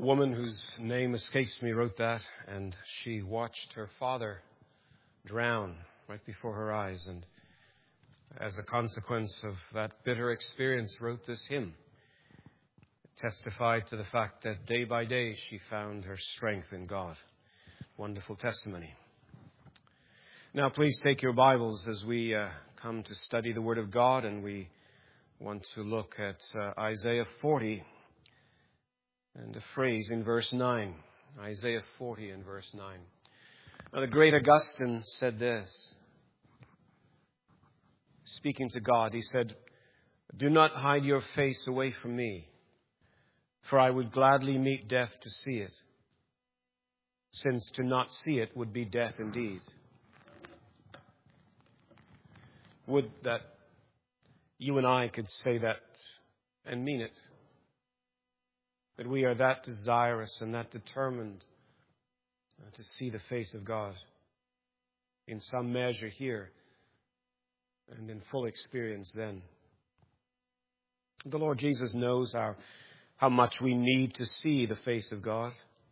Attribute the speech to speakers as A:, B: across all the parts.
A: woman whose name escapes me wrote that, and she watched her father drown right before her eyes, and as a consequence of that bitter experience wrote this hymn. It testified to the fact that day by day she found her strength in God. Wonderful testimony. Now please take your Bibles as we come to study the Word of God, and we want to look at Isaiah 40 and a phrase in verse 9. Isaiah 40 and verse 9. Now the great Augustine said this, speaking to God, he said, "Do not hide your face away from me, for I would gladly meet death to see it, since to not see it would be death indeed." Would that you and I could say that and mean it. That we are that desirous and that determined to see the face of God in some measure here and in full experience then. The Lord Jesus knows how much we need to see the face of God.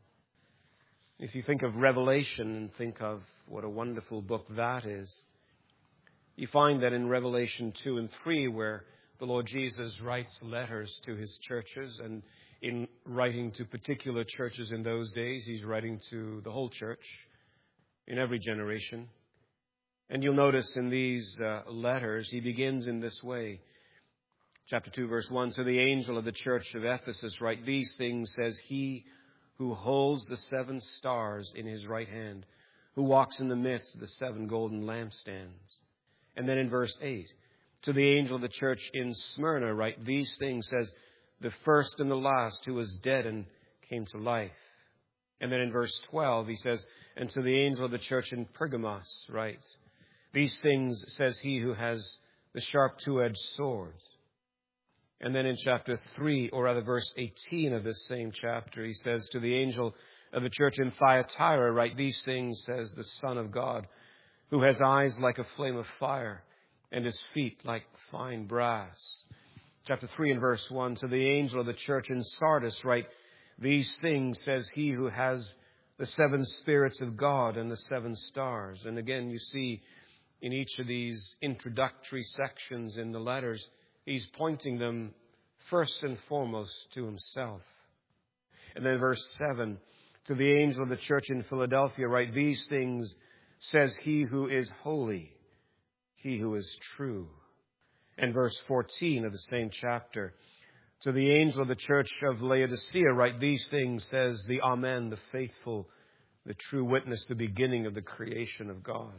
A: If you think of Revelation and think of what a wonderful book that is, you find that in Revelation 2 and 3, where the Lord Jesus writes letters to his churches, and in writing to particular churches in those days, he's writing to the whole church in every generation. And you'll notice in these letters, he begins in this way. Chapter 2, verse 1, "To the angel of the church of Ephesus write, these things says he who holds the 7 stars in his right hand, who walks in the midst of the 7 golden lampstands." And then in verse 8, "To the angel of the church in Smyrna write, these things says the first and the last, who was dead and came to life." And then in verse 12, he says, "And to the angel of the church in Pergamos write, these things says he who has the sharp 2-edged sword." And then in chapter 3, or rather verse 18 of this same chapter, he says, "To the angel of the church in Thyatira write, these things says the Son of God, who has eyes like a flame of fire and his feet like fine brass." Chapter 3 and verse 1, "To the angel of the church in Sardis write, these things says he who has the 7 spirits of God and the 7 stars." And again, you see in each of these introductory sections in the letters, he's pointing them first and foremost to himself. And then verse 7, "To the angel of the church in Philadelphia write, these things says he who is holy, he who is true." And verse 14 of the same chapter, "To the angel of the church of Laodicea write, these things says the Amen, the faithful, the true witness, the beginning of the creation of God."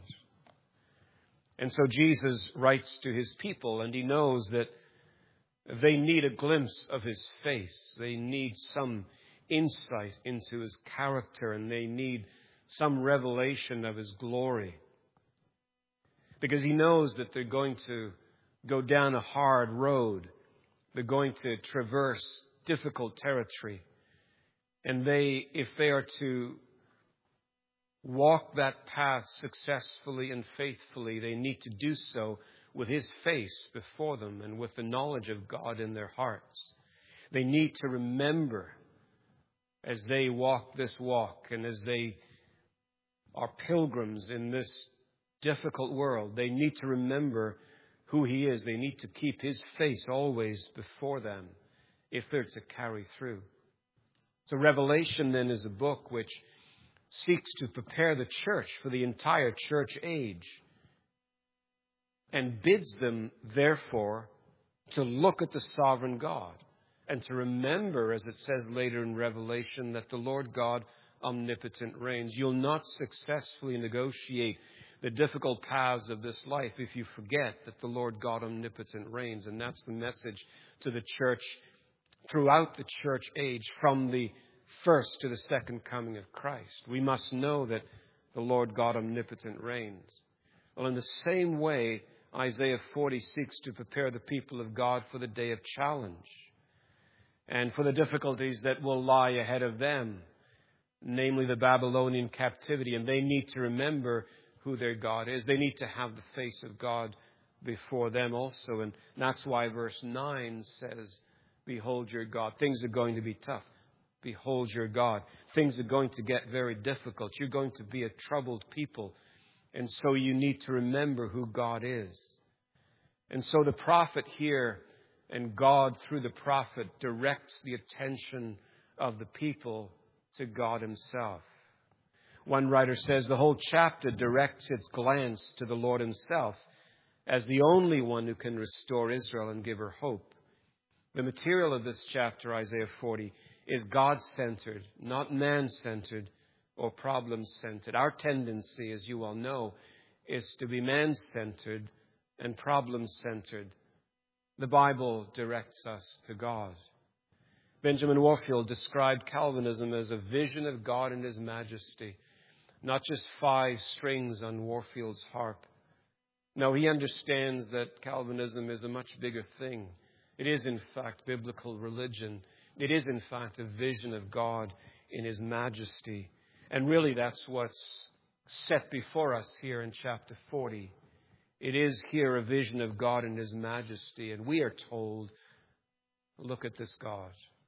A: And so Jesus writes to his people, and he knows that they need a glimpse of his face. They need some insight into his character, and they need some revelation of his glory. Because he knows that they're going to go down a hard road. They're going to traverse difficult territory. And if they are to walk that path successfully and faithfully, they need to do so with his face before them and with the knowledge of God in their hearts. They need to remember as they walk this walk and as they are pilgrims in this difficult world, they need to remember who he is. They need to keep his face always before them if they're to carry through. So Revelation then is a book which seeks to prepare the church for the entire church age and bids them, therefore, to look at the sovereign God and to remember, as it says later in Revelation, that the Lord God omnipotent reigns. You'll not successfully negotiate the difficult paths of this life if you forget that the Lord God omnipotent reigns. And that's the message to the church throughout the church age, from the first to the second coming of Christ. We must know that the Lord God omnipotent reigns. Well, in the same way, Isaiah 40 seeks to prepare the people of God for the day of challenge and for the difficulties that will lie ahead of them, namely the Babylonian captivity. And they need to remember who their God is. They need to have the face of God before them also. And that's why verse 9 says, "Behold your God." Things are going to be tough. behold your God. Things are going to get very difficult. You're going to be a troubled people. And so you need to remember who God is. And so the prophet here, and God through the prophet, directs the attention of the people to God himself. One writer says the whole chapter directs its glance to the Lord himself as the only one who can restore Israel and give her hope. The material of this chapter, Isaiah 40, is God-centered, not man-centered or problem-centered. Our tendency, as you all know, is to be man-centered and problem-centered. The Bible directs us to God. Benjamin Warfield described Calvinism as a vision of God in his majesty, not just 5 strings on Warfield's harp. No, he understands that Calvinism is a much bigger thing. It is, in fact, biblical religion. It is, in fact, a vision of God in his majesty. And really, that's what's set before us here in chapter 40. It is here a vision of God in his majesty. And we are told, look at this God.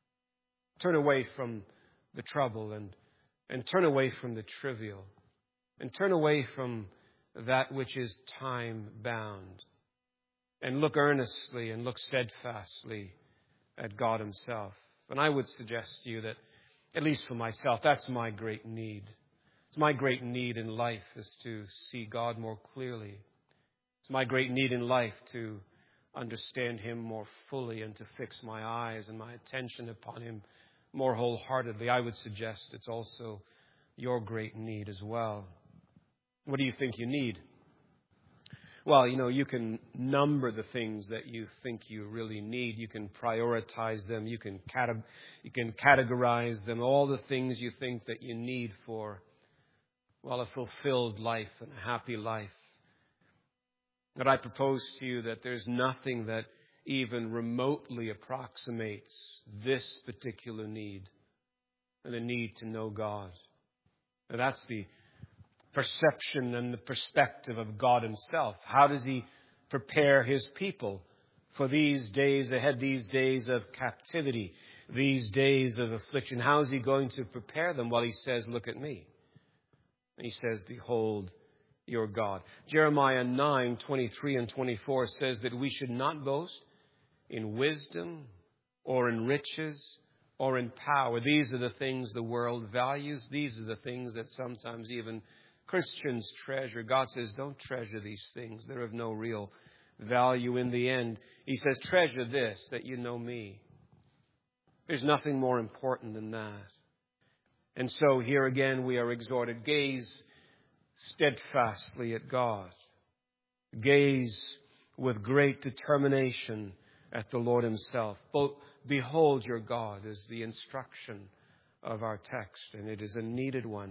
A: Turn away from the trouble and turn away from the trivial. And turn away from that which is time-bound. And look earnestly and look steadfastly at God himself. And I would suggest to you that, at least for myself, that's my great need. It's my great need in life is to see God more clearly. It's my great need in life to understand him more fully and to fix my eyes and my attention upon him more wholeheartedly. I would suggest it's also your great need as well. What do you think you need? Well, you can number the things that you think you really need. You can prioritize them. You can categorize them. All the things you think that you need for, well, a fulfilled life and a happy life. But I propose to you that there's nothing that even remotely approximates this particular need, and the need to know God. Now, that's the perception and the perspective of God himself. How does he prepare his people for these days ahead, these days of captivity, these days of affliction? How is he going to prepare them? Well, he says, look at me. And he says, behold your God. Jeremiah 9:23 and 24 says that we should not boast in wisdom or in riches or in power. These are the things the world values. These are the things that sometimes even Christians treasure. God says, don't treasure these things. They're of no real value in the end. He says, treasure this, that you know me. There's nothing more important than that. And so here again we are exhorted, gaze steadfastly at God. Gaze with great determination at the Lord himself. Behold your God is the instruction of our text, and it is a needed one.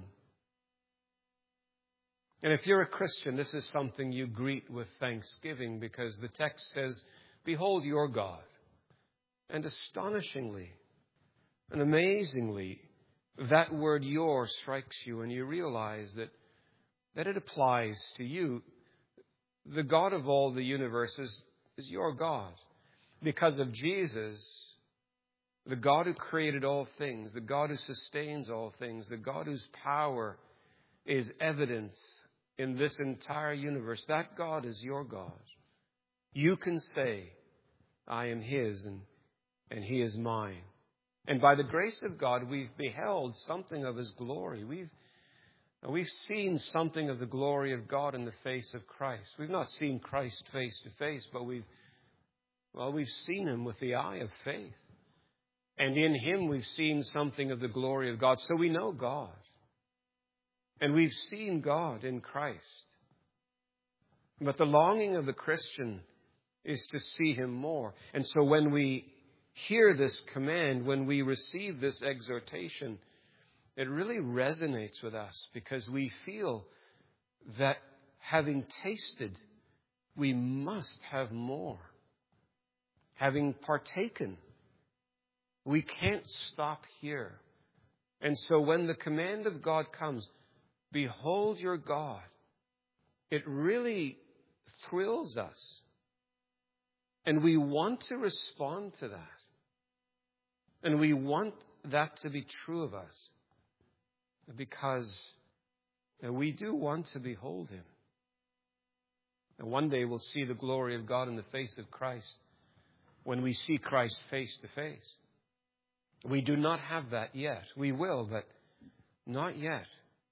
A: And if you're a Christian, this is something you greet with thanksgiving, because the text says, behold your God. And astonishingly and amazingly, that word your strikes you, and you realize that it applies to you. The God of all the universe is your God. Because of Jesus, the God who created all things, the God who sustains all things, the God whose power is evident in this entire universe, that God is your God. You can say, I am his and he is mine. And by the grace of God, we've beheld something of his glory. We've seen something of the glory of God in the face of Christ. We've not seen Christ face to face, but we've seen him with the eye of faith. And in him we've seen something of the glory of God. So we know God. And we've seen God in Christ. But the longing of the Christian is to see him more. And so when we hear this command, when we receive this exhortation, it really resonates with us, because we feel that having tasted, we must have more. Having partaken, we can't stop here. And so when the command of God comes, behold your God, it really thrills us. And we want to respond to that. And we want that to be true of us because we do want to behold Him. And one day we'll see the glory of God in the face of Christ when we see Christ face to face. We do not have that yet. We will, but not yet.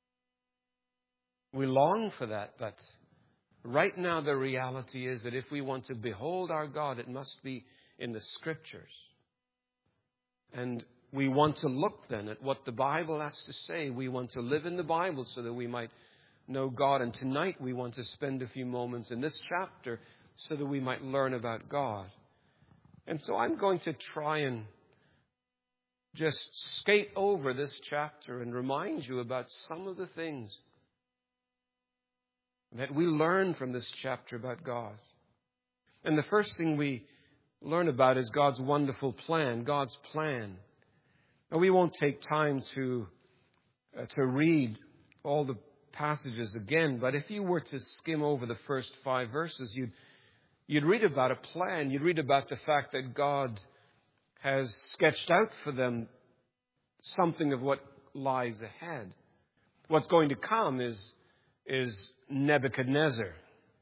A: We long for that, but right now the reality is that if we want to behold our God, it must be in the Scriptures. And we want to look then at what the Bible has to say. We want to live in the Bible so that we might know God. And tonight we want to spend a few moments in this chapter so that we might learn about God. And so I'm going to try and just skate over this chapter and remind you about some of the things that we learn from this chapter about God. And the first thing we learn about is God's wonderful plan, God's plan. Now, we won't take time to read all the passages again, but if you were to skim over the first 5 verses, you'd read about a plan. You'd read about the fact that God has sketched out for them something of what lies ahead. What's going to come is Nebuchadnezzar.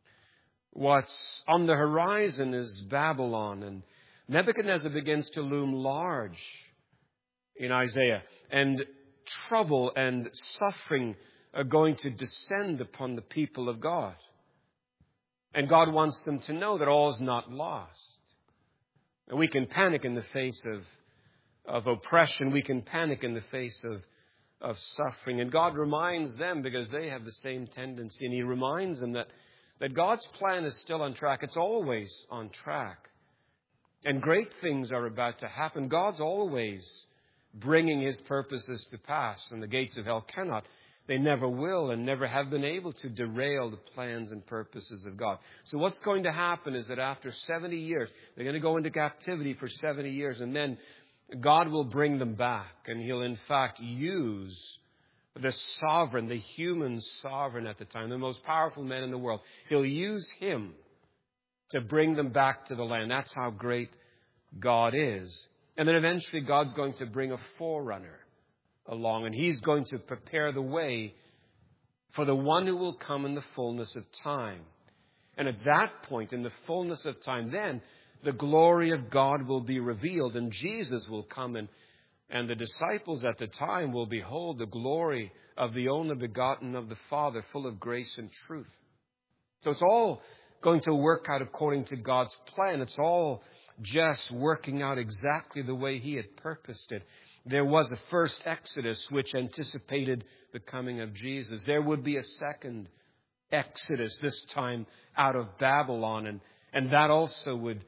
A: What's on the horizon is Babylon. And Nebuchadnezzar begins to loom large in Isaiah. And trouble and suffering are going to descend upon the people of God. And God wants them to know that all is not lost. And we can panic in the face of oppression. We can panic in the face of suffering. And God reminds them, because they have the same tendency, and He reminds them that God's plan is still on track. It's always on track. And great things are about to happen. God's always bringing His purposes to pass. And the gates of hell cannot. They never will and never have been able to derail the plans and purposes of God. So what's going to happen is that after 70 years, they're going to go into captivity for 70 years. And then God will bring them back. And He'll in fact use the sovereign, the human sovereign at the time, the most powerful man in the world. He'll use him to bring them back to the land. That's how great God is. And then eventually God's going to bring a forerunner along, and He's going to prepare the way for the one who will come in the fullness of time. And at that point, in the fullness of time, then the glory of God will be revealed, and Jesus will come, and the disciples at the time will behold the glory of the only begotten of the Father, full of grace and truth. So it's all going to work out according to God's plan. It's all just working out exactly the way He had purposed it. There was a first Exodus which anticipated the coming of Jesus. There would be a second Exodus, this time out of Babylon, and that also would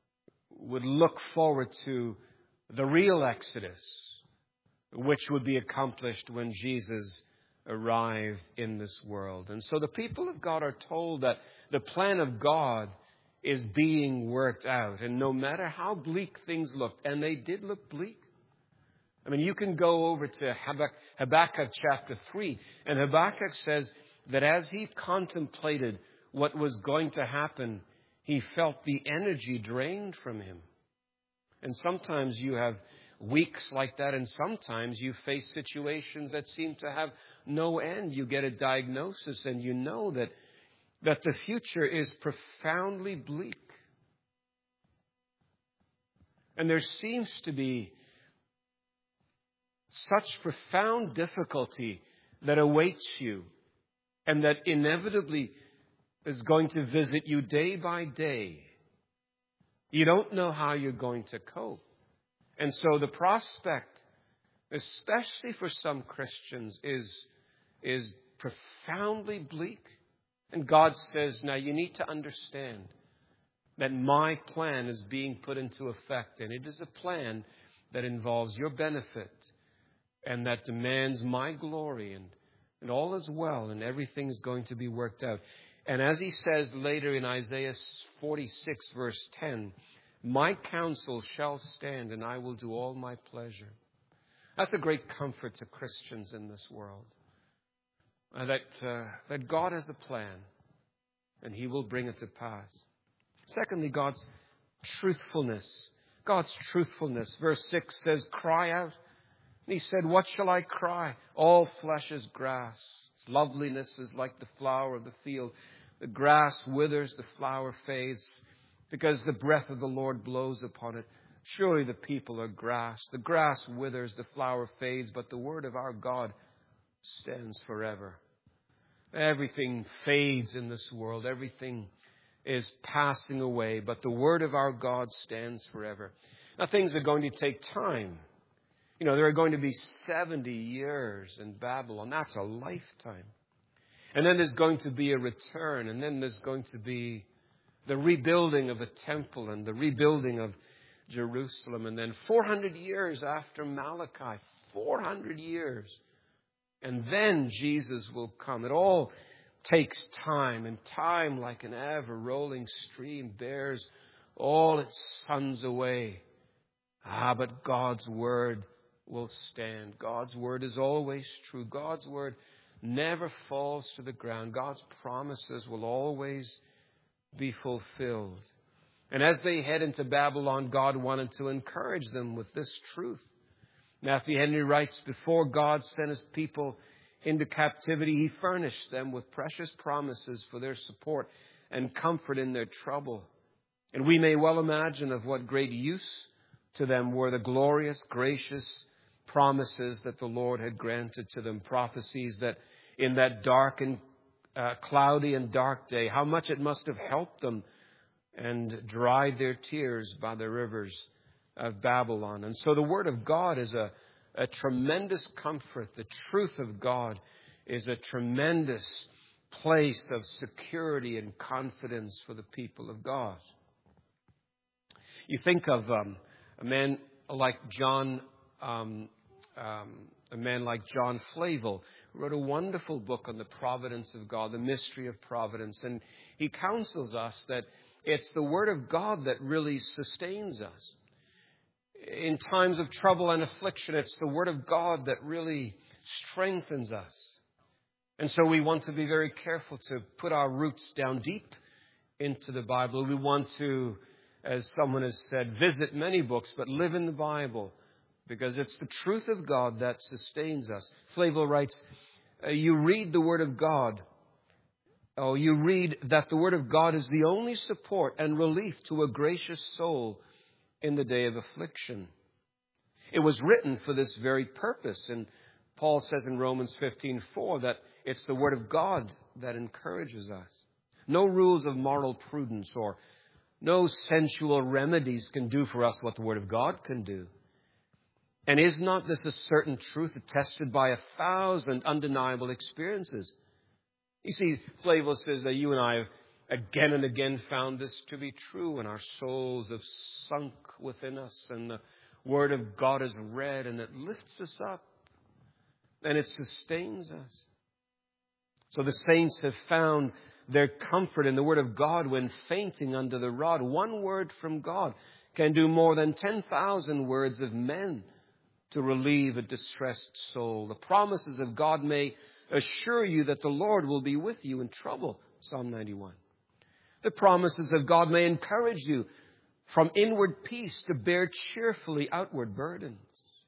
A: look forward to the real Exodus, which would be accomplished when Jesus arrived in this world. And so the people of God are told that the plan of God is being worked out. And no matter how bleak things looked, and they did look bleak. I mean, you can go over to Habakkuk chapter 3, and Habakkuk says that as he contemplated what was going to happen, he felt the energy drained from him. And sometimes you have weeks like that, and sometimes you face situations that seem to have no end. You get a diagnosis, and you know that the future is profoundly bleak. And there seems to be such profound difficulty that awaits you, and that inevitably is going to visit you day by day. You don't know how you're going to cope. And so the prospect, especially for some Christians, is profoundly bleak. And God says, now you need to understand that my plan is being put into effect. And it is a plan that involves your benefit and that demands my glory. And all is well, and everything is going to be worked out. And as He says later in Isaiah 46, verse 10, my counsel shall stand, and I will do all my pleasure. That's a great comfort to Christians in this world. That God has a plan, and He will bring it to pass. Secondly, God's truthfulness. God's truthfulness. Verse 6 says, cry out And he said, what shall I cry? All flesh is grass. Its loveliness is like the flower of the field. The grass withers, the flower fades, because the breath of the Lord blows upon it. Surely the people are grass. The grass withers, the flower fades, but the word of our God stands forever. Everything fades in this world. Everything is passing away, but the word of our God stands forever. Now, things are going to take time. There are going to be 70 years in Babylon. That's a lifetime. And then there's going to be a return. And then there's going to be the rebuilding of a temple and the rebuilding of Jerusalem. And then 400 years after Malachi, 400 years. And then Jesus will come. It all takes time. And time, like an ever-rolling stream, bears all its sons away. But God's word will stand. God's word is always true. God's word never falls to the ground. God's promises will always be fulfilled. And as they head into Babylon, God wanted to encourage them with this truth. Matthew Henry writes, before God sent his people into captivity, he furnished them with precious promises for their support and comfort in their trouble. And we may well imagine of what great use to them were the glorious, gracious promises that the Lord had granted to them. Prophecies that in that dark and cloudy and dark day, how much it must have helped them and dried their tears by the rivers of Babylon. And so the Word of God is a tremendous comfort. The truth of God is a tremendous place of security and confidence for the people of God. You think of a man like John Flavel, who wrote a wonderful book on the providence of God, the mystery of providence. And he counsels us that it's the Word of God that really sustains us. In times of trouble and affliction, it's the Word of God that really strengthens us. And so we want to be very careful to put our roots down deep into the Bible. We want to, as someone has said, visit many books, but live in the Bible, because it's the truth of God that sustains us. Flavel writes, you read the Word of God. You read that the Word of God is the only support and relief to a gracious soul in the day of affliction. It was written for this very purpose. And Paul says in Romans 15:4 that it's the Word of God that encourages us. No rules of moral prudence or no sensual remedies can do for us what the Word of God can do. And is not this a certain truth attested by 1,000 undeniable experiences? You see, Flavel says that you and I have again and again found this to be true, and our souls have sunk within us, and the Word of God is read, and it lifts us up, and it sustains us. So the saints have found their comfort in the Word of God when fainting under the rod. One word from God can do more than 10,000 words of men to relieve a distressed soul. The promises of God may assure you that the Lord will be with you in trouble. Psalm 91. The promises of God may encourage you from inward peace to bear cheerfully outward burdens.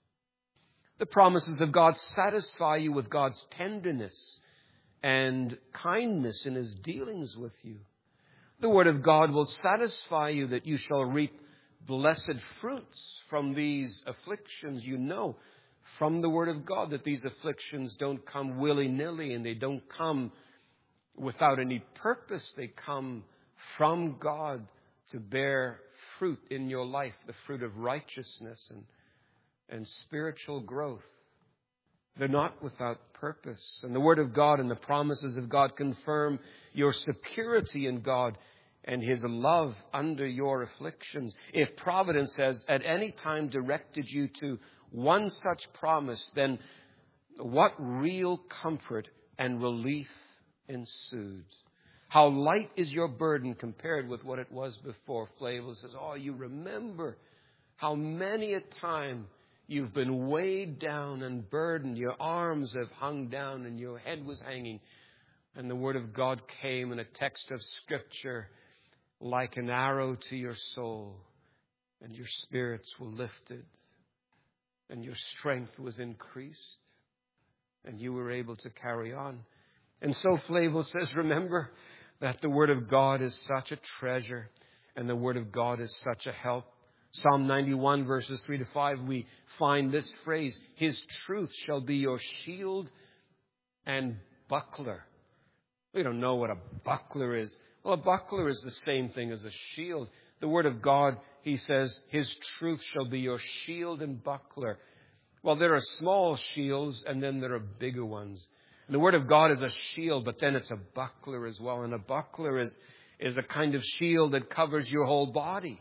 A: The promises of God satisfy you with God's tenderness and kindness in His dealings with you. The Word of God will satisfy you that you shall reap blessed fruits from these afflictions. You know from the Word of God that these afflictions don't come willy-nilly, and they don't come without any purpose. They come from God to bear fruit in your life, the fruit of righteousness and spiritual growth. They're not without purpose. And the Word of God and the promises of God confirm your security in God and His love under your afflictions. If providence has at any time directed you to one such promise, then what real comfort and relief ensued. How light is your burden compared with what it was before. Flavel says, you remember how many a time you've been weighed down and burdened. Your arms have hung down and your head was hanging. And the Word of God came in a text of Scripture like an arrow to your soul. And your spirits were lifted. and your strength was increased, and you were able to carry on. And so Flavel says, remember that the Word of God is such a treasure, and the Word of God is such a help. Psalm 91, verses 3 to 5, we find this phrase, His truth shall be your shield and buckler. We don't know what a buckler is. Well, a buckler is the same thing as a shield. The Word of God, he says, His truth shall be your shield and buckler. Well, there are small shields and then there are bigger ones. And the Word of God is a shield, but then it's a buckler as well. And a buckler is a kind of shield that covers your whole body.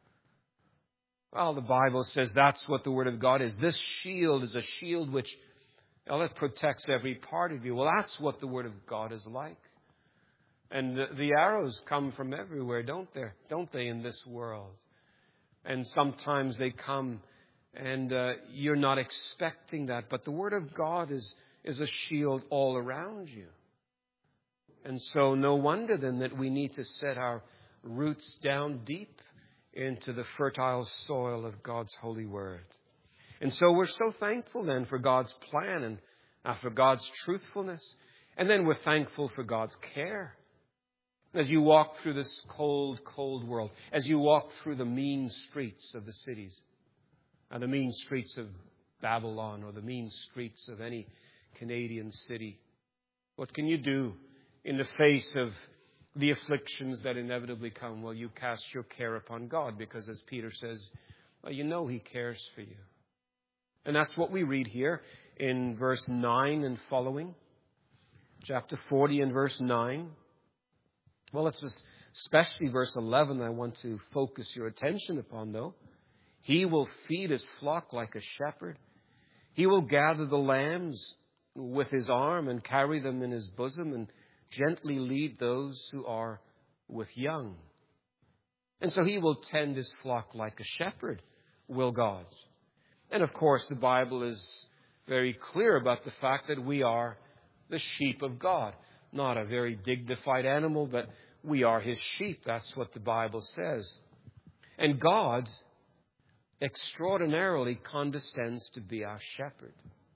A: Well, the Bible says that's what the Word of God is. This shield is a shield which, well, it protects every part of you. Well, that's what the Word of God is like. And the arrows come from everywhere, don't they, in this world? And sometimes they come and you're not expecting that. But the Word of God is a shield all around you. And so no wonder then that we need to set our roots down deep into the fertile soil of God's holy Word. And so we're so thankful then for God's plan and for God's truthfulness. And then we're thankful for God's care. As you walk through this cold, cold world, as you walk through the mean streets of the cities, and the mean streets of Babylon or the mean streets of any Canadian city, what can you do in the face of the afflictions that inevitably come? Well, you cast your care upon God because, as Peter says, well, you know He cares for you. And that's what we read here in verse 9 and following. Chapter 40 and verse 9. Well, it's especially verse 11 I want to focus your attention upon, though. He will feed His flock like a shepherd. He will gather the lambs with His arm and carry them in His bosom and gently lead those who are with young. And so He will tend His flock like a shepherd, will God. And of course, the Bible is very clear about the fact that we are the sheep of God. Not a very dignified animal, but we are His sheep. That's what the Bible says. And God extraordinarily condescends to be our shepherd.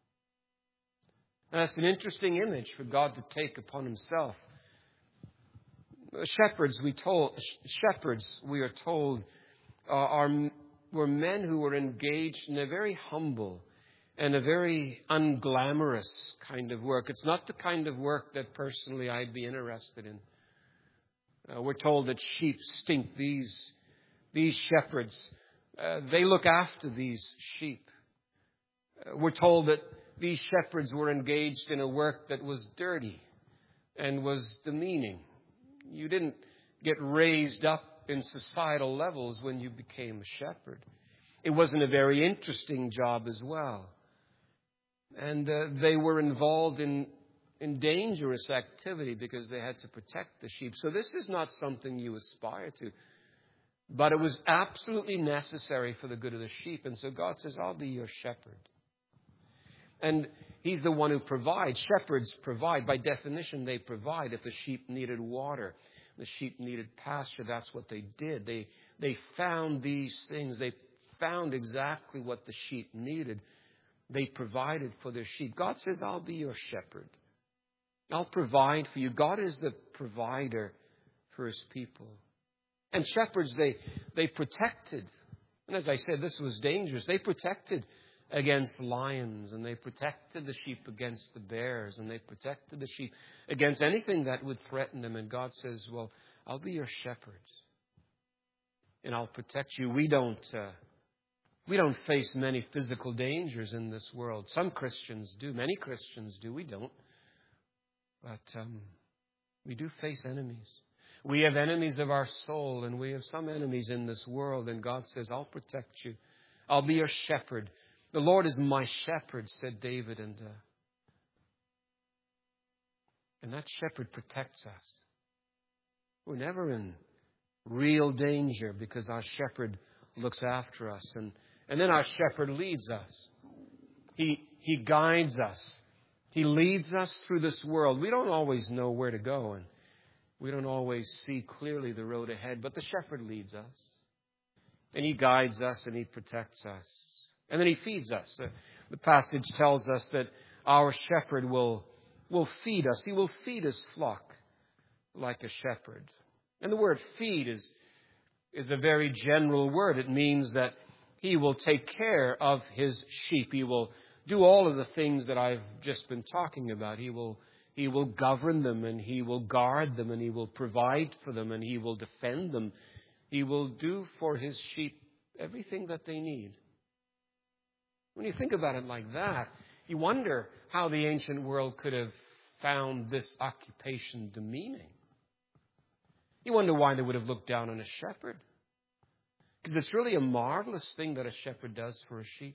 A: And that's an interesting image for God to take upon Himself. Shepherds, we are told, were men who were engaged in a very humble and a very unglamorous kind of work. It's not the kind of work that personally I'd be interested in. We're told that sheep stink. These shepherds, they look after these sheep. We're told that these shepherds were engaged in a work that was dirty and was demeaning. You didn't get raised up in societal levels when you became a shepherd. It wasn't a very interesting job as well. And they were involved in dangerous activity because they had to protect the sheep. So this is not something you aspire to. But it was absolutely necessary for the good of the sheep. And so God says, I'll be your shepherd. And He's the one who provides. Shepherds provide. By definition, they provide. If the sheep needed water, the sheep needed pasture, that's what they did. They found these things. They found exactly what the sheep needed. They provided for their sheep. God says, I'll be your shepherd. I'll provide for you. God is the provider for His people. And shepherds, they protected. And as I said, this was dangerous. They protected against lions, and they protected the sheep against the bears, and they protected the sheep against anything that would threaten them. And God says, well, I'll be your shepherd, and I'll protect you. We don't face many physical dangers in this world. Some Christians do. Many Christians do. We don't. But we do face enemies. We have enemies of our soul, and we have some enemies in this world. And God says, I'll protect you. I'll be your shepherd. The Lord is my shepherd, said David. And that shepherd protects us. We're never in real danger because our shepherd looks after us. And then our shepherd leads us. He guides us. He leads us through this world. We don't always know where to go, and we don't always see clearly the road ahead, but the shepherd leads us. And He guides us and He protects us. And then He feeds us. The passage tells us that our shepherd will feed us. He will feed His flock like a shepherd. And the word feed is a very general word. It means that He will take care of His sheep. He will do all of the things that I've just been talking about. He will govern them, and He will guard them, and He will provide for them, and He will defend them. He will do for His sheep everything that they need. When you think about it like that, you wonder how the ancient world could have found this occupation demeaning. You wonder why they would have looked down on a shepherd. Because it's really a marvelous thing that a shepherd does for a sheep.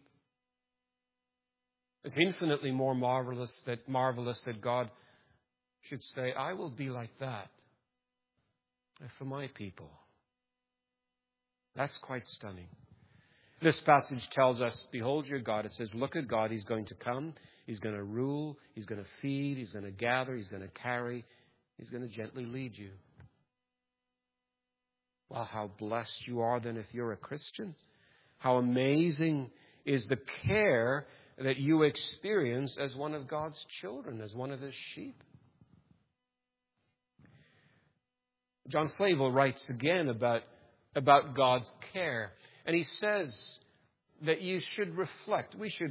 A: It's infinitely more marvelous that God should say, I will be like that for my people. That's quite stunning. This passage tells us, behold your God. It says, look at God. He's going to come. He's going to rule. He's going to feed. He's going to gather. He's going to carry. He's going to gently lead you. Well, how blessed you are then if you're a Christian. How amazing is the care that you experience as one of God's children, as one of His sheep. John Flavel writes again about God's care. And he says that we should reflect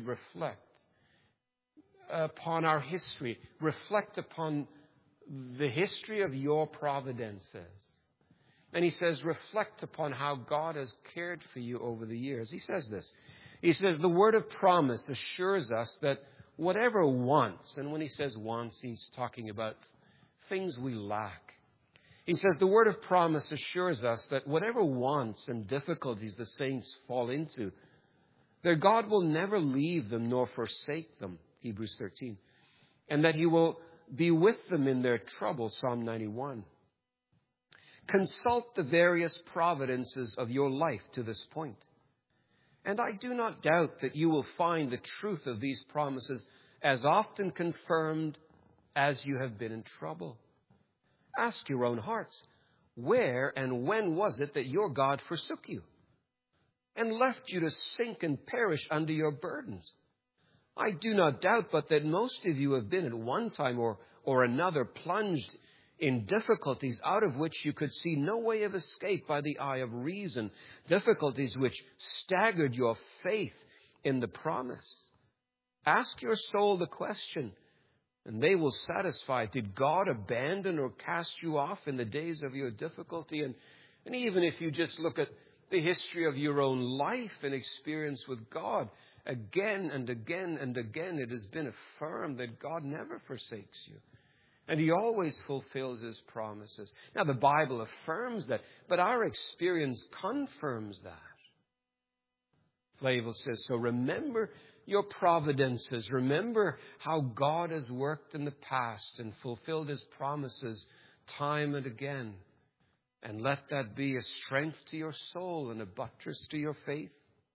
A: upon our history. Reflect upon the history of your providences. And he says, reflect upon how God has cared for you over the years. He says this. He says, the word of promise assures us that whatever wants, and when he says wants, he's talking about things we lack. He says, the word of promise assures us that whatever wants and difficulties the saints fall into, their God will never leave them nor forsake them, Hebrews 13, and that He will be with them in their trouble, Psalm 91. Consult the various providences of your life to this point. And I do not doubt that you will find the truth of these promises as often confirmed as you have been in trouble. Ask your own hearts, where and when was it that your God forsook you and left you to sink and perish under your burdens? I do not doubt but that most of you have been at one time or another plunged in difficulties out of which you could see no way of escape by the eye of reason, difficulties which staggered your faith in the promise. Ask your soul the question, and they will satisfy. Did God abandon or cast you off in the days of your difficulty? And even if you just look at the history of your own life and experience with God, again and again and again, it has been affirmed that God never forsakes you. And He always fulfills His promises. Now, the Bible affirms that, but our experience confirms that. Flavel says, so remember your providences. Remember how God has worked in the past and fulfilled His promises time and again. And let that be a strength to your soul and a buttress to your faith.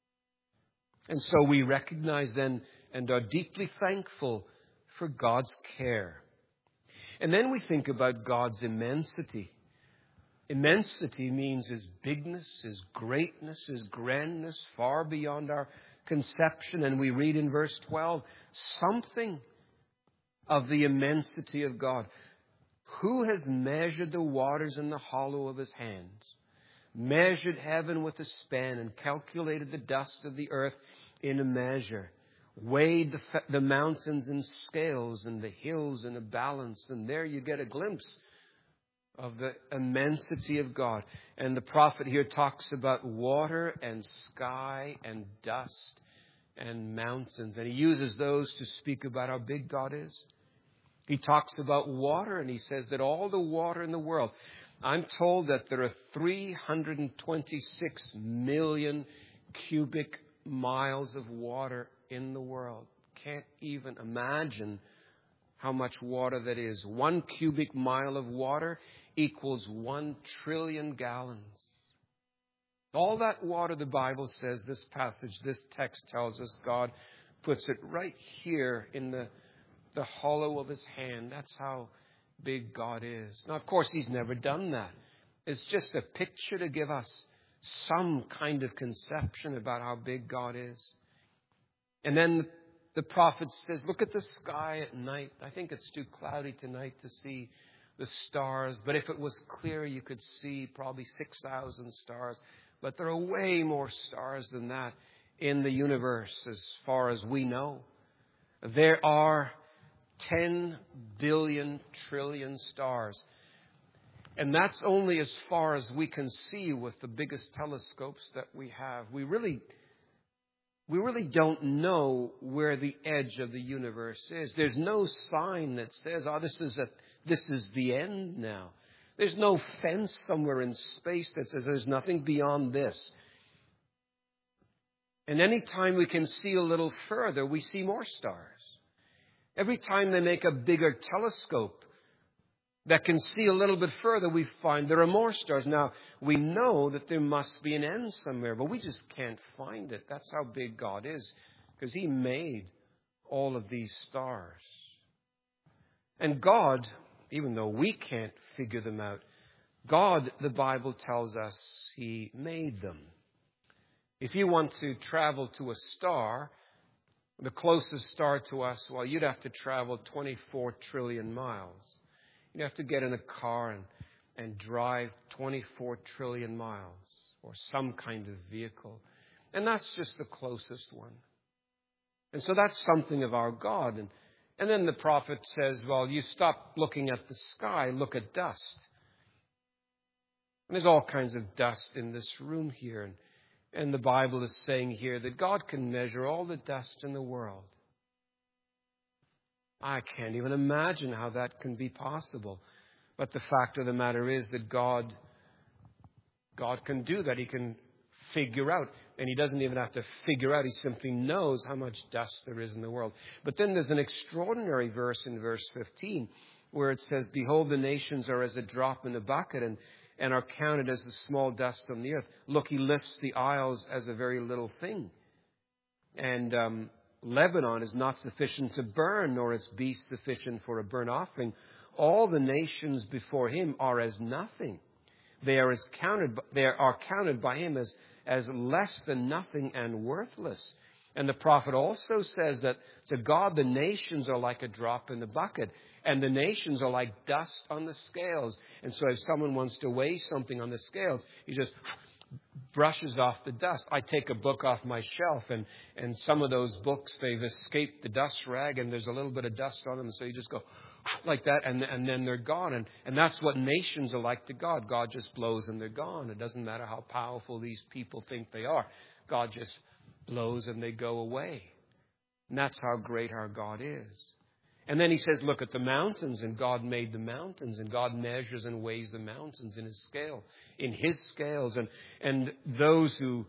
A: And so we recognize then and are deeply thankful for God's care. And then we think about God's immensity. Immensity means His bigness, His greatness, His grandness, far beyond our conception. And we read in verse 12, something of the immensity of God. Who has measured the waters in the hollow of His hands, measured heaven with a span, and calculated the dust of the earth in a measure, weighed the mountains in scales and the hills in a balance? And there you get a glimpse of the immensity of God. And the prophet here talks about water and sky and dust and mountains. And he uses those to speak about how big God is. He talks about water, and he says that all the water in the world, I'm told that there are 326 million cubic miles of water in the world. Can't even imagine how much water that is. 1 cubic mile of water equals 1 trillion gallons. All that water, the Bible says, this passage, this text tells us, God puts it right here in the hollow of His hand. That's how big God is. Now, of course, He's never done that. It's just a picture to give us some kind of conception about how big God is. And then the prophet says, look at the sky at night. I think it's too cloudy tonight to see the stars. But if it was clear, you could see probably 6,000 stars. But there are way more stars than that in the universe as far as we know. There are 10 billion trillion stars. And that's only as far as we can see with the biggest telescopes that we have. We really don't know where the edge of the universe is. There's no sign that says, this is the end now. There's no fence somewhere in space that says there's nothing beyond this. And any time we can see a little further, we see more stars. Every time they make a bigger telescope that can see a little bit further, we find there are more stars. Now, we know that there must be an end somewhere, but we just can't find it. That's how big God is, because He made all of these stars. And God, even though we can't figure them out, God, the Bible tells us, He made them. If you want to travel to a star, the closest star to us, well, you'd have to travel 24 trillion miles. You'd have to get in a car and drive 24 trillion miles, or some kind of vehicle. And that's just the closest one. And so that's something of our God. And then the prophet says, well, you stop looking at the sky, look at dust. And there's all kinds of dust in this room here. And the Bible is saying here that God can measure all the dust in the world. I can't even imagine how that can be possible. But the fact of the matter is that God can do that. He can figure out. And He doesn't even have to figure out. He simply knows how much dust there is in the world. But then there's an extraordinary verse in verse 15 where it says, behold, the nations are as a drop in a bucket and are counted as the small dust on the earth. Look, He lifts the isles as a very little thing. And Lebanon is not sufficient to burn, nor its beasts sufficient for a burnt offering. All the nations before Him are as nothing. They are counted by Him as less than nothing and worthless. And the prophet also says that to God the nations are like a drop in the bucket. And the nations are like dust on the scales. And so if someone wants to weigh something on the scales, he just brushes off the dust. I take a book off my shelf, and some of those books, they've escaped the dust rag, and there's a little bit of dust on them. So you just go like that, and then they're gone. And that's what nations are like to God. God just blows and they're gone. It doesn't matter how powerful these people think they are. God just blows and they go away. And that's how great our God is. And then He says, look at the mountains, and God made the mountains, and God measures and weighs the mountains in His scales. And those who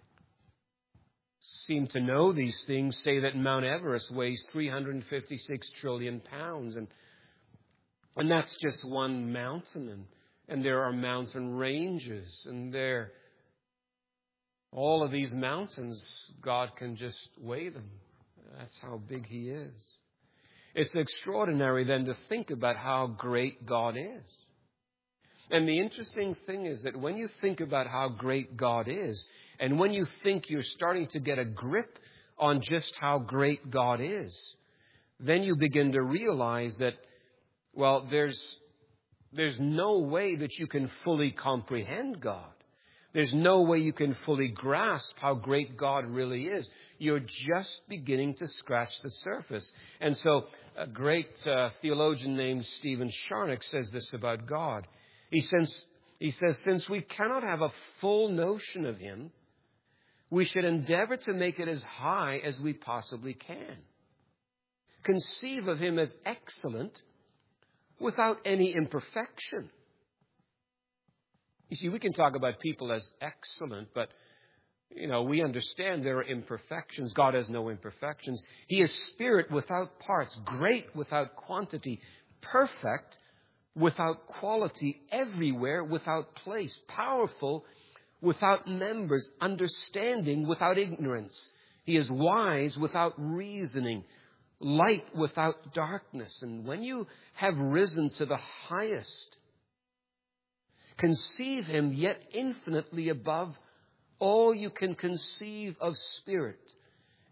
A: seem to know these things say that Mount Everest weighs 356 trillion pounds. And that's just one mountain. And there are mountain ranges. And all of these mountains, God can just weigh them. That's how big He is. It's extraordinary then to think about how great God is. And the interesting thing is that when you think about how great God is, and when you think you're starting to get a grip on just how great God is, then you begin to realize that, well, there's no way that you can fully comprehend God. There's no way you can fully grasp how great God really is. You're just beginning to scratch the surface. And so a great theologian named Stephen Charnock says this about God. He says, since we cannot have a full notion of Him, we should endeavor to make it as high as we possibly can. Conceive of Him as excellent without any imperfection. You see, we can talk about people as excellent, but, we understand there are imperfections. God has no imperfections. He is spirit without parts, great without quantity, perfect without quality, everywhere without place, powerful without members, understanding without ignorance. He is wise without reasoning, light without darkness. And when you have risen to the highest, conceive Him yet infinitely above all you can conceive of spirit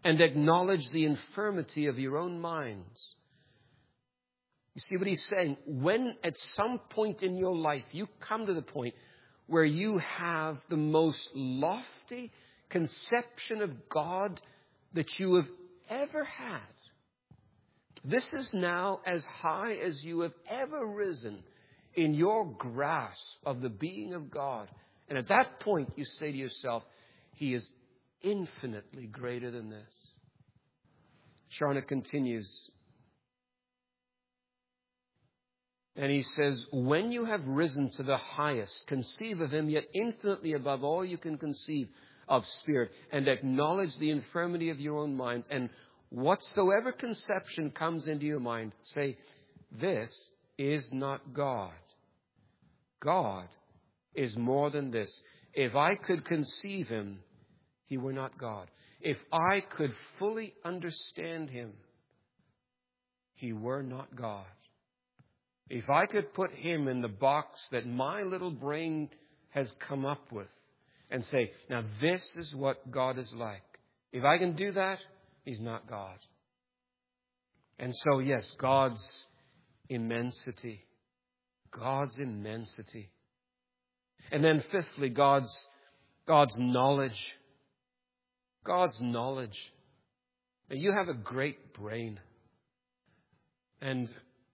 A: and acknowledge the infirmity of your own minds. You see what he's saying? When at some point in your life you come to the point where you have the most lofty conception of God that you have ever had, this is now as high as you have ever risen in your grasp of the being of God. And at that point you say to yourself, He is infinitely greater than this. Charnock continues, and he says, when you have risen to the highest, conceive of Him yet infinitely above all you can conceive of spirit, and acknowledge the infirmity of your own minds, and whatsoever conception comes into your mind, say, this is not God. God is more than this. If I could conceive Him, He were not God. If I could fully understand Him, He were not God. If I could put Him in the box that my little brain has come up with and say, now this is what God is like. If I can do that, He's not God. And so, yes, God's immensity. God's immensity. And then fifthly, God's knowledge. God's knowledge. Now, you have a great brain. And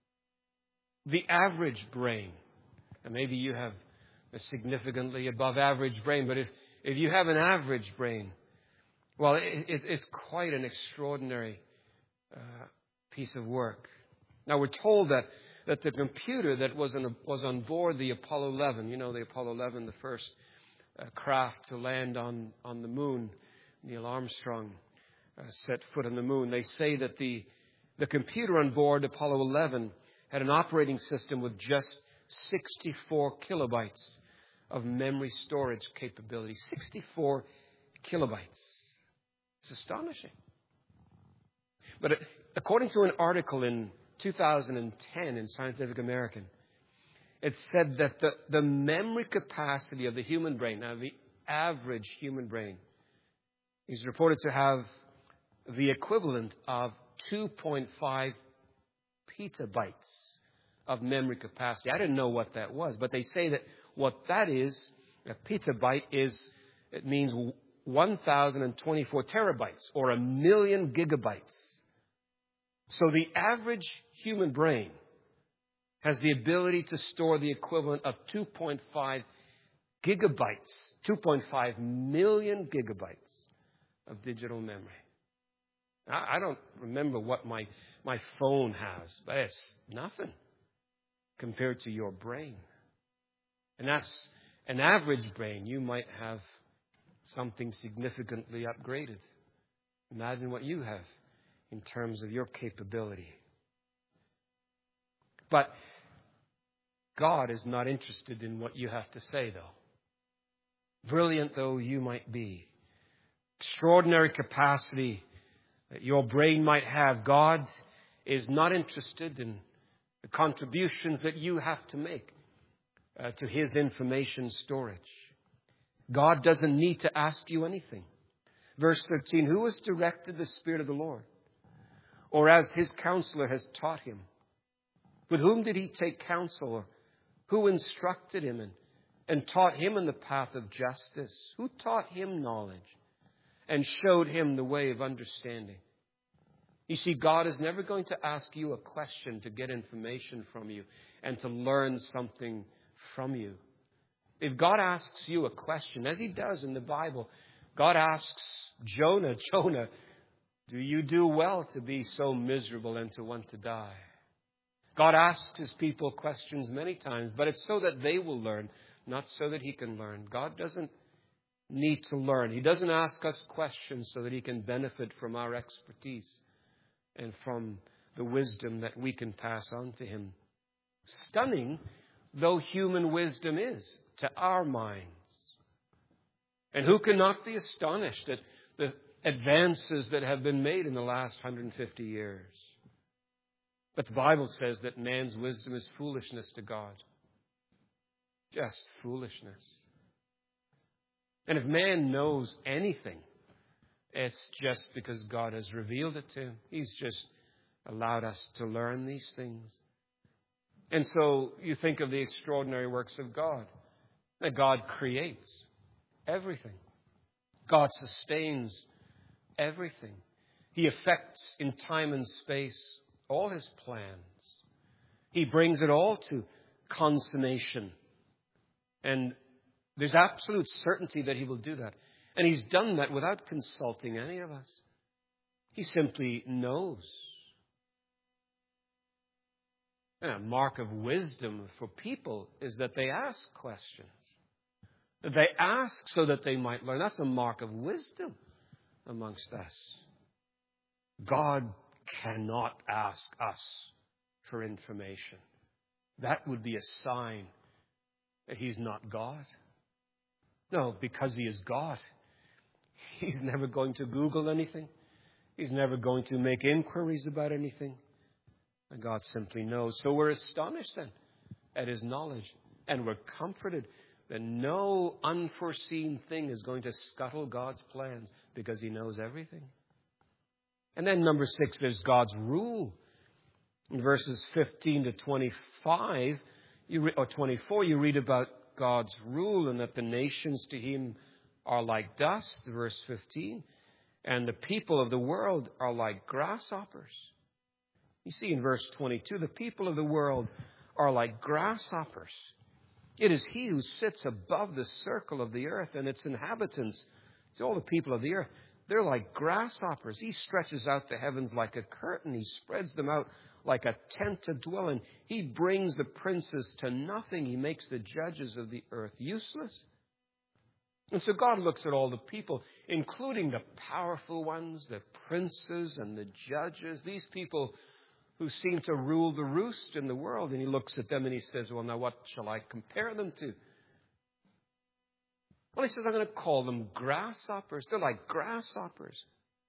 A: the average brain, and maybe you have a significantly above average brain, but if you have an average brain, well, it's quite an extraordinary piece of work. Now, we're told that the computer that was on board the Apollo 11, you know, the Apollo 11, the first craft to land on the moon, Neil Armstrong set foot on the moon. They say that the computer on board Apollo 11 had an operating system with just 64 kilobytes of memory storage capability. 64 kilobytes. It's astonishing. But according to an article in 2010 in Scientific American, it said that the memory capacity of the human brain, now the average human brain, is reported to have the equivalent of 2.5 petabytes of memory capacity. I didn't know what that was, but they say that what that is, a petabyte it means 1,024 terabytes or 1,000,000 gigabytes. So the average human brain has the ability to store the equivalent of 2.5 gigabytes, 2.5 million gigabytes of digital memory. I don't remember what my phone has, but it's nothing compared to your brain. And that's an average brain. You might have something significantly upgraded. Imagine what you have in terms of your capability. But God is not interested in what you have to say, though. Brilliant though you might be, extraordinary capacity that your brain might have, God is not interested in the contributions that you have to make to His information storage. God doesn't need to ask you anything. Verse 13, who has directed the Spirit of the Lord? Or as His counselor has taught Him? With whom did He take counsel? Or who instructed Him and taught Him in the path of justice? Who taught Him knowledge and showed Him the way of understanding? You see, God is never going to ask you a question to get information from you and to learn something from you. If God asks you a question, as He does in the Bible, God asks Jonah, do you do well to be so miserable and to want to die? God asks His people questions many times, but it's so that they will learn, not so that He can learn. God doesn't need to learn. He doesn't ask us questions so that He can benefit from our expertise and from the wisdom that we can pass on to Him. Stunning though human wisdom is to our minds. And who cannot be astonished at the advances that have been made in the last 150 years? But the Bible says that man's wisdom is foolishness to God. Just foolishness. And if man knows anything It's just because God has revealed it to him. He's just allowed us to learn these things. And so you think of the extraordinary works of God. That God creates everything. God sustains everything. He affects in time and space all his plans. He brings it all to consummation. And there's absolute certainty that he will do that. And he's done that without consulting any of us. He simply knows. And a mark of wisdom for people is that they ask questions. They ask so that they might learn. That's a mark of wisdom amongst us. God cannot ask us for information. That would be a sign that he's not God. No, because he is God. He's never going to Google anything. He's never going to make inquiries about anything. And God simply knows. So we're astonished then at his knowledge. And we're comforted that no unforeseen thing is going to scuttle God's plans because he knows everything. And then number 6, there's God's rule. In verses 15 to 25, or 24, you read about God's rule and that the nations to him are like dust, verse 15, and the people of the world are like grasshoppers. You see in verse 22, the people of the world are like grasshoppers. It is he who sits above the circle of the earth, and its inhabitants, to all the people of the earth, they're like grasshoppers. He stretches out the heavens like a curtain. He spreads them out like a tent to dwell in. He brings the princes to nothing. He makes the judges of the earth useless. And so God looks at all the people, including the powerful ones, the princes and the judges, these people who seem to rule the roost in the world. And he looks at them and he says, well, now what shall I compare them to? Well, he says, I'm going to call them grasshoppers. They're like grasshoppers.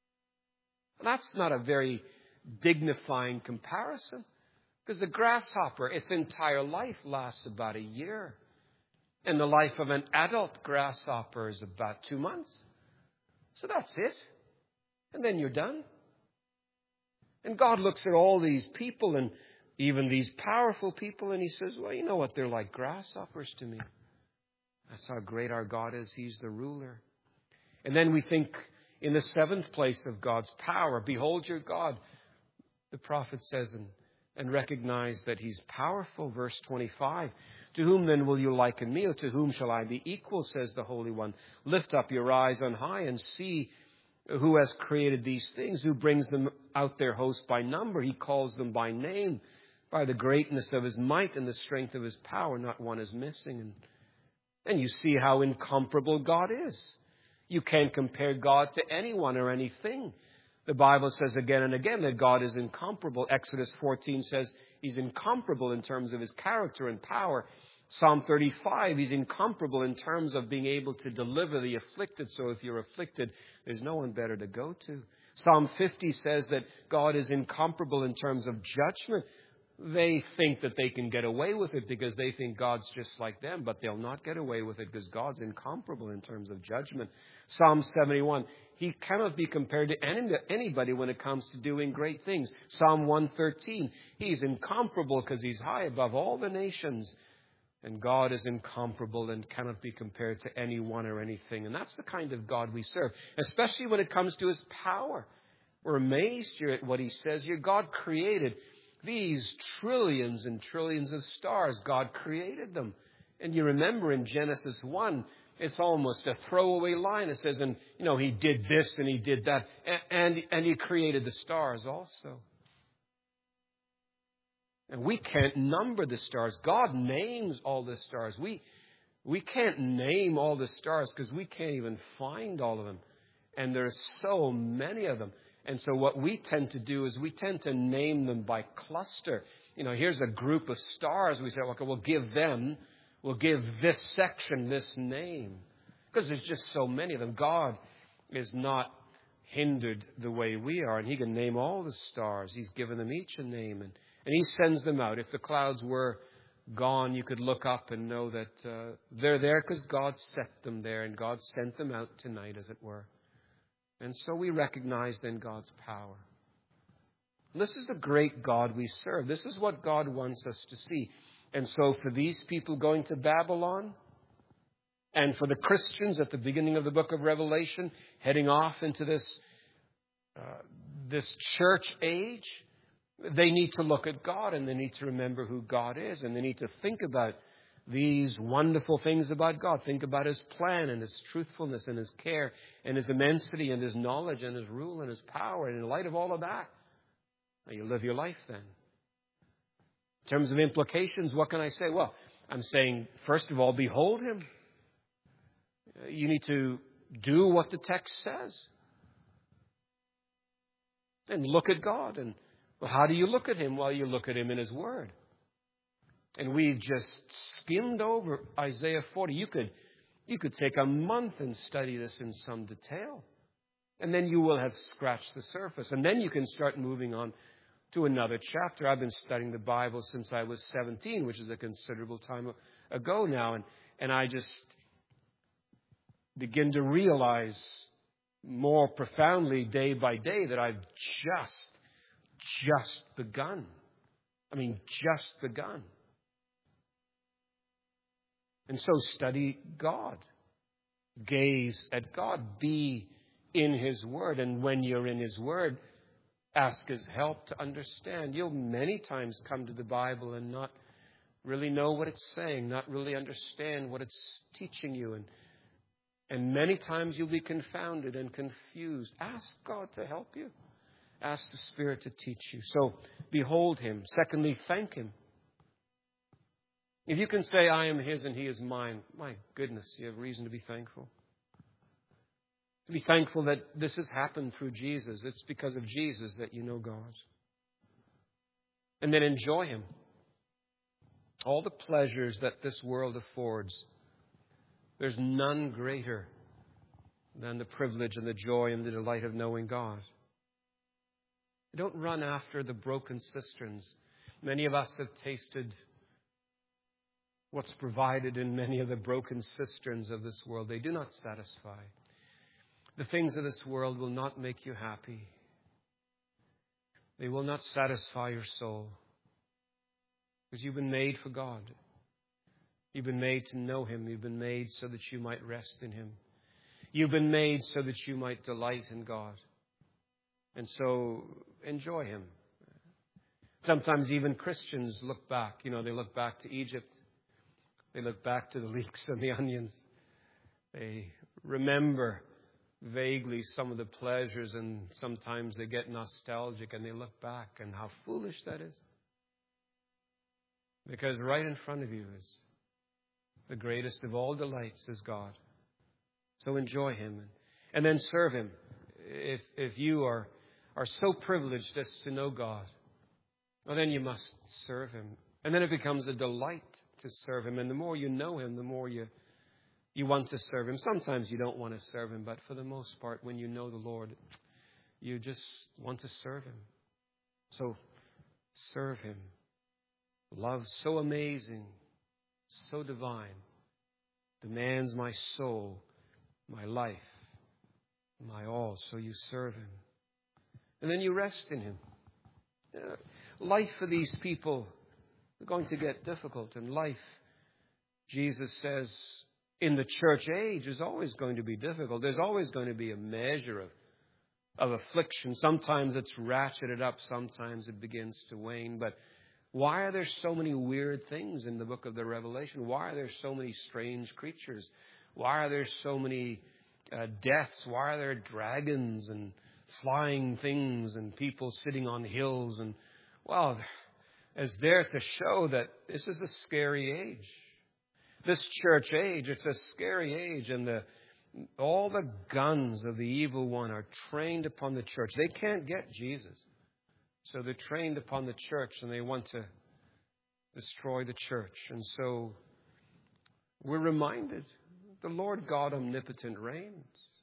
A: That's not a very dignifying comparison, because the grasshopper, its entire life lasts about a year. And the life of an adult grasshopper is about 2 months. So that's it. And then you're done. And God looks at all these people and even these powerful people, and he says, well, you know what? They're like grasshoppers to me. That's how great our God is. He's the ruler. And then we think in the 7th place of God's power. Behold your God, the prophet says, and recognize that he's powerful. Verse 25. To whom then will you liken me, or to whom shall I be equal, says the Holy One. Lift up your eyes on high and see who has created these things, who brings them out their host by number. He calls them by name, by the greatness of his might and the strength of his power. Not one is missing. And you see how incomparable God is. You can't compare God to anyone or anything. The Bible says again and again that God is incomparable. Exodus 14 says he's incomparable in terms of his character and power. Psalm 35, he's incomparable in terms of being able to deliver the afflicted. So if you're afflicted, there's no one better to go to. Psalm 50 says that God is incomparable in terms of judgment. They think that they can get away with it because they think God's just like them, but they'll not get away with it because God's incomparable in terms of judgment. Psalm 71, he cannot be compared to anybody when it comes to doing great things. Psalm 113, he's incomparable because he's high above all the nations. And God is incomparable and cannot be compared to anyone or anything. And that's the kind of God we serve, especially when it comes to his power. We're amazed here at what he says here. God created these trillions and trillions of stars. God created them. And you remember in Genesis 1, it's almost a throwaway line. It says, and he did this and he did that. And he created the stars also. And we can't number the stars. God names all the stars. We can't name all the stars because we can't even find all of them. And there's so many of them. And so what we tend to do is we tend to name them by cluster. Here's a group of stars. We say, okay, we'll give this section this name. Because there's just so many of them. God is not hindered the way we are. And he can name all the stars. He's given them each a name. And he sends them out. If the clouds were gone, you could look up and know that they're there because God set them there. And God sent them out tonight, as it were. And so we recognize then God's power. This is the great God we serve. This is what God wants us to see. And so for these people going to Babylon, and for the Christians at the beginning of the book of Revelation, heading off into this church age, they need to look at God, and they need to remember who God is, and they need to think about these wonderful things about God. Think about His plan and His truthfulness and His care and His immensity and His knowledge and His rule and His power. And in light of all of that, you live your life then. In terms of implications, what can I say? Well, I'm saying, first of all, behold Him. You need to do what the text says. And look at God. And well, how do you look at Him? Well, you look at Him in His Word. And we've just skimmed over Isaiah 40. You could take a month and study this in some detail. And then you will have scratched the surface. And then you can start moving on to another chapter. I've been studying the Bible since I was 17, which is a considerable time ago now. And I just begin to realize more profoundly day by day that I've just begun. I mean, just begun. And so study God. Gaze at God. Be in His Word. And when you're in His Word, ask His help to understand. You'll many times come to the Bible and not really know what it's saying, not really understand what it's teaching you. And many times you'll be confounded and confused. Ask God to help you. Ask the Spirit to teach you. So behold Him. Secondly, thank Him. If you can say, I am His and He is mine, my goodness, you have reason to be thankful. To be thankful that this has happened through Jesus. It's because of Jesus that you know God. And then enjoy Him. All the pleasures that this world affords, there's none greater than the privilege and the joy and the delight of knowing God. Don't run after the broken cisterns. Many of us have tasted what's provided in many of the broken cisterns of this world. They do not satisfy. The things of this world will not make you happy. They will not satisfy your soul. Because you've been made for God. You've been made to know Him. You've been made so that you might rest in Him. You've been made so that you might delight in God. And so enjoy Him. Sometimes even Christians look back. They look back to Egypt. They look back to the leeks and the onions. They remember vaguely some of the pleasures, and sometimes they get nostalgic and they look back, and how foolish that is. Because right in front of you is the greatest of all delights is God. So enjoy Him and then serve Him. If you are so privileged as to know God, well, then you must serve Him. And then it becomes a delight to serve Him. And the more you know Him, the more you want to serve Him. Sometimes you don't want to serve Him, but for the most part, when you know the Lord, you just want to serve Him. So serve Him. Love so amazing, so divine, demands my soul, my life, my all. So you serve Him. And then you rest in Him. Life for these people is going to get difficult. And life, Jesus says, in the church age is always going to be difficult. There's always going to be a measure of affliction. Sometimes it's ratcheted up. Sometimes it begins to wane. But why are there so many weird things in the book of the Revelation? Why are there so many strange creatures? Why are there so many deaths? Why are there dragons and flying things and people sitting on hills? And, well, as there to show that this is a scary age. This church age, it's a scary age, and all the guns of the evil one are trained upon the church. They can't get Jesus. So they're trained upon the church, and they want to destroy the church. And so we're reminded the Lord God omnipotent reigns.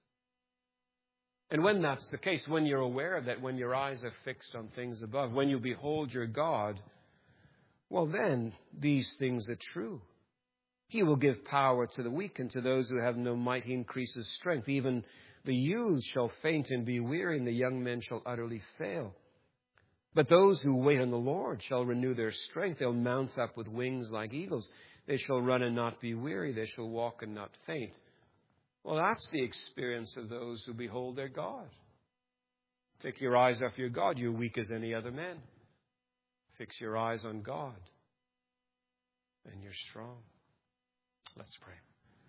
A: And when that's the case, when you're aware of that, when your eyes are fixed on things above, when you behold your God, well then these things are true. He will give power to the weak, and to those who have no might He increases strength. Even The youths shall faint and be weary, and the young men shall utterly fail. But those who wait on the Lord shall renew their strength. They'll mount up with wings like eagles. They shall run and not be weary. They shall walk and not faint. Well, that's the experience of those who behold their God. Take your eyes off your God. You're weak as any other man. Fix your eyes on God, and you're strong. Let's pray.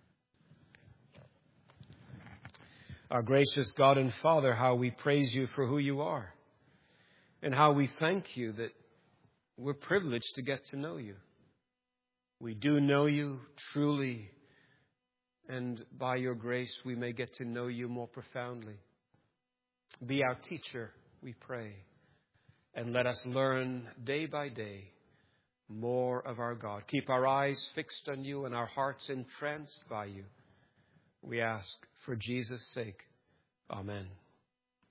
A: Our gracious God and Father, how we praise you for who you are, and how we thank you that we're privileged to get to know you. We do know you truly, and by your grace we may get to know you more profoundly. Be our teacher, we pray, and let us learn day by day more of our God. Keep our eyes fixed on you and our hearts entranced by you. We ask for Jesus' sake. Amen.